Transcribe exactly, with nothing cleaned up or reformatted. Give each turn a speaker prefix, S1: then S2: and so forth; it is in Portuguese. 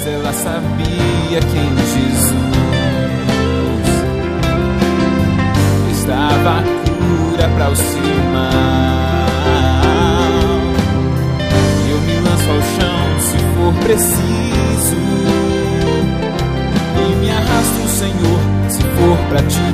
S1: ela sabia que em Jesus estava a cura para o seu mal. E eu me lanço ao chão se for preciso, e me arrasto, Senhor, se for pra ti